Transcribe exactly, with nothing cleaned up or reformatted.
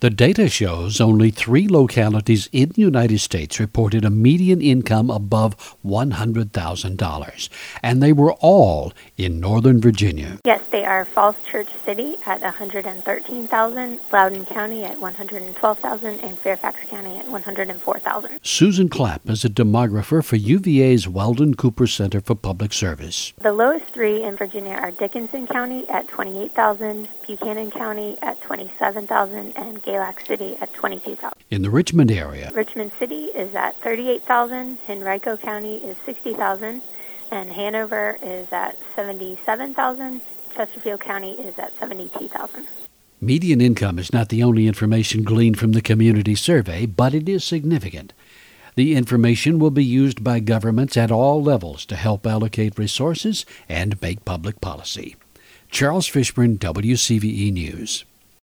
The data shows only three localities in the United States reported a median income above one hundred thousand dollars, and they were all in Northern Virginia. Yes, they are Falls Church City at one hundred thirteen thousand dollars, Loudoun County at one hundred twelve thousand dollars, and Fairfax County at one hundred four thousand dollars. Susan Clapp is a demographer for U V A's Weldon Cooper Center for Public Service. The lowest three in Virginia are Dickinson County at twenty-eight thousand dollars, Buchanan County at twenty-seven thousand dollars, and Galax City at twenty-two thousand dollars. In the Richmond area, Richmond City is at thirty-eight thousand dollars, Henrico County is sixty thousand dollars, and Hanover is at seventy-seven thousand dollars. Chesterfield County is at seventy-two thousand dollars. Median income is not the only information gleaned from the community survey, but it is significant. The information will be used by governments at all levels to help allocate resources and make public policy. Charles Fishburne, W C V E News.